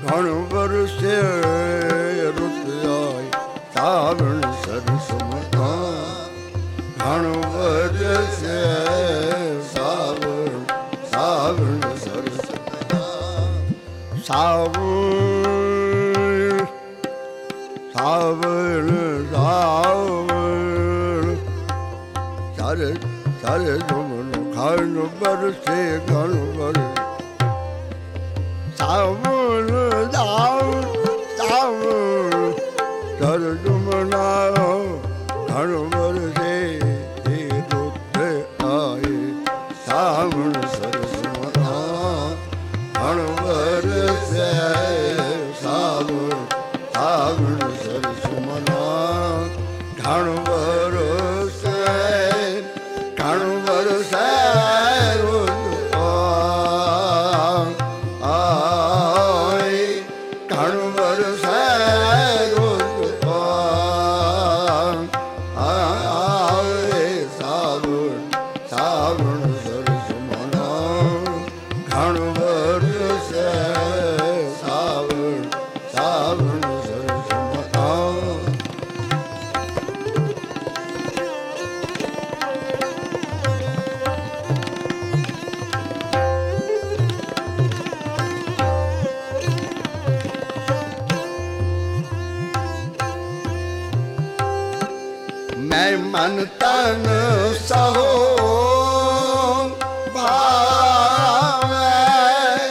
ਘਣ ਵਰਸੇ ਰੁੱਤ ਆਈ ਸਾਵਣ ਸਰਸ ਮਨਾ ਘਣ ਵਰਸੇ ਸਾਵਣ ਸਾਵਣ ਸਰਸ ਸਾਵਣ ਸਾਵਣ ਸਾਵਣ ਸਾਰੇ ਸਾਰੇ ਜੁਮਨ ਘਣ ਵਰਸੇ ਘਣ ਵਰਸੇ ਸਾਵਣ ਸਾਵਣ ਸਾਵਣ ਸਾਰੇ ਜੁਮਨਾ ਘਣ ਵਰਸੇ ਰੁੱਤ ਆਏ ਸਾਵਣ ਸਰਸ ਮਨਾ ਘਣ ਵਰਸੇ ਸਾਵਣ ਸਾਵਣ ਸਰਸ ਮਨਾ ਘਣ ਵਰਸੇ ਘਣ ਵਰਸੇ ਰੁੱਤ ਆਏ ਘਣ ਵਰਸੇ ਰੁੱਤ ਆਏ ਸਾਵਣ ਸਾਵਣ ਸਰਸ ਮਨਾ ਘਣ ਵਰਸੇ ਸਾਵਣ ਸਾਵਣ ਸਰਸ ਮਨਾ ਮੈਂ ਮਨ ਤਨ ਸਹੋ ਭਾਵੈ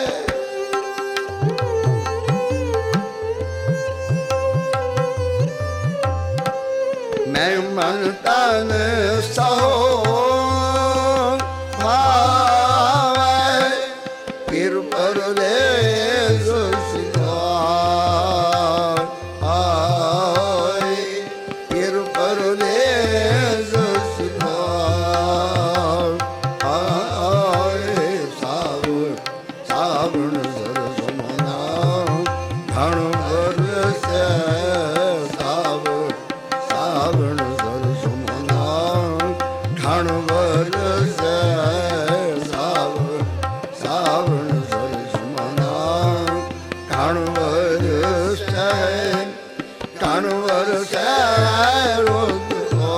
ਮੈਂ ਮਨ ਤਨ ਸਹੋ ਭਾਵੈ ਫਿਰ ਪਰਦੇਸ ਸਿਧਾਰ ਆਏ ਫਿਰ ਪਰਦੇਸ ਸਿਧਾਰ ਆਏ ਸਾਵਣ ਸਾਵਣ ਸਰਸ ਮਨਾ ਘਣ ਵਰਸੇ ਸਾਵਣ ਸਾਵਣ ਸਰਸ ਮਨਾ ਘਣ ਵਰਸੇ ਸਾਵਣ ਸਾਵਣ ਸਰਸ ਮਨਾ ਘਣ ਵਰਸੇ ਘਣ ਵਰਸੇ ਰੁੱਤ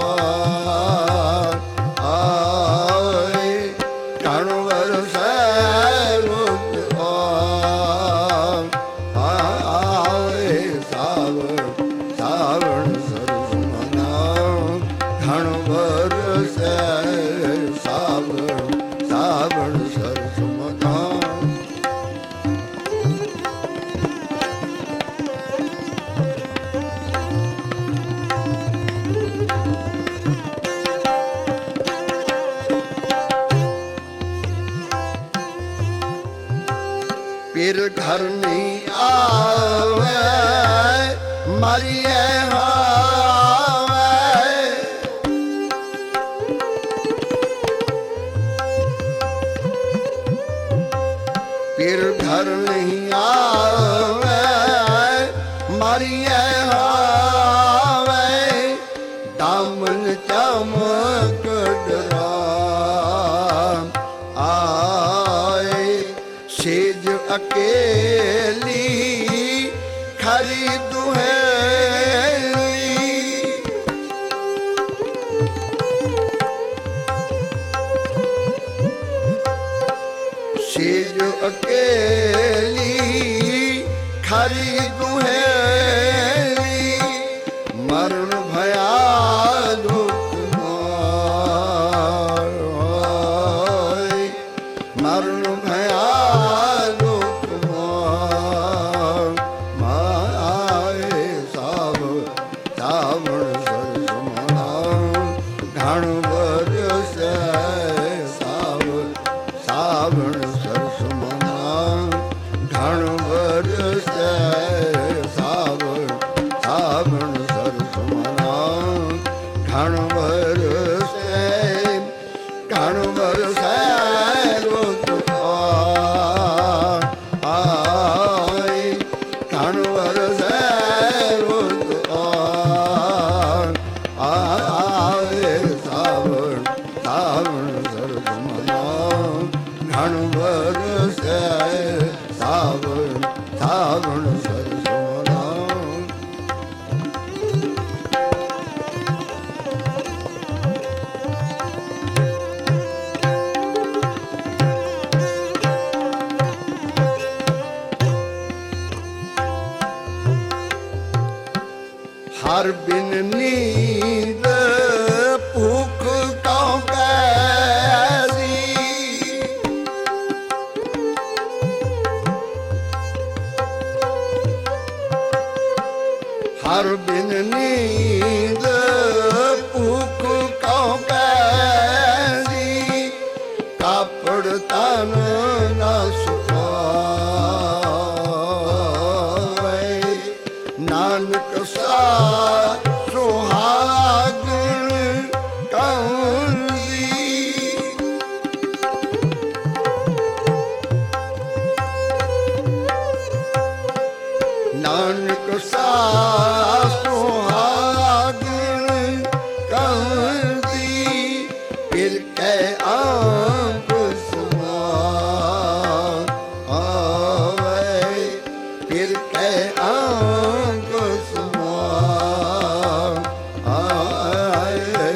ਆਏ ਘਣ ਵਰਸੇ ਰੁੱਤ ਆਏ ਸਾਵਣ ਸਾਵਣ ਸਰਸ ਮਨਾ ਘਣ ਵਰਸੇ ਸਾਵਣ ਸਾਵਣ ਸਰਸ ਮਨਾ ਫਿਰ ਘਰ ਨਹੀਂ ਆਵੇ ਮਰੀਏ ਹਾਵੇ ਫਿਰ ਘਰ ਨਹੀਂ ਆਵੇ ਮਰੀਏ ਹਾਵੇ ਦਾਮਨ ਚਮਕ ਡਰਾ ਆਏ ਸੇਜ ਅਕੇਲੀ ਖਰੀ ਦੁਹੇਲੀ ਸੇਜ ਅਕੇਲੀ ਖਰੀ ਦੁਹੇਲੀ ਮਰਨ ਭਇਆ ਦੁਖ ਮਾਰ ਮਰਨ ਭਇਆ ਸਾਵਣ ਸਰਸ ਮਨਾ ਘਣ ਵਰਸੇ ਸਾਵਣ ਸਾਵਣ ਸਰਸ ਮਨਾ ਘਣ ਵਰਸੇ ਸਾਵਣ ਸਰਸਮਨਾ ਹਰ ਬਿਨ ਨੀਂਦ ਭੁੱਖ ਕਉ ਕੈਸੀ ਹਰ ਬਿਨ ਨੀਂਦ ਭੁੱਖ ਕਉ ਕੈਸੀ ਕਾਪੜ ਤਨ ਨਾ ਸੁਖਾਏ ਨਾਨਕ ਸਾ ਸੁਹਾਗਣ ਕਉ ਜੀ ਨਾਨਕ ਸਾ ਸੁਹਾਗਣ ਕਉ ਜੀ ਫਿਰ ਕੈ ਆਂਗ ਸਮਾਏ ਫਿਰ ਕੈ ਆਂਗ ਸਮਾਏ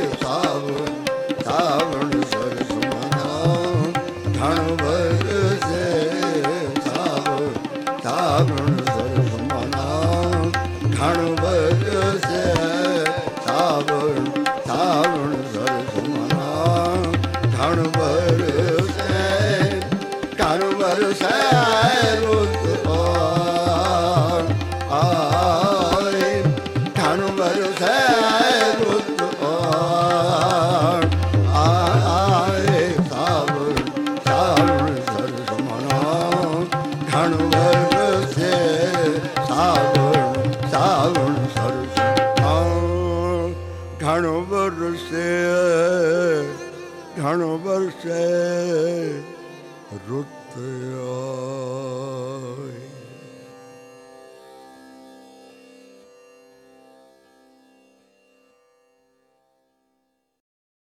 ਸਾਵਣ ਸਰਸਮਨਾ ਧਨ ਵਰਸੇ ਸਾਵਣ ਸਰਸਮਨਾ ਧਨ ਵਰਸੇ ਸਾਵਣ ਸਰਸਮਨਾ ਧਨ ਵਰਸੇ ਰੁੱਤ ਆਏ ਧਨ ਵਰਸੇ ਰੁੱਤ ਆਏ ਸਾਵਣ ਸਰਸਮਨਾ ਧਨ ਵਰਸੇ ਸਾਵਣ ਸਰਸਮਨਾ ਧਨ ਵਰਸੇ ਰੁੱਤ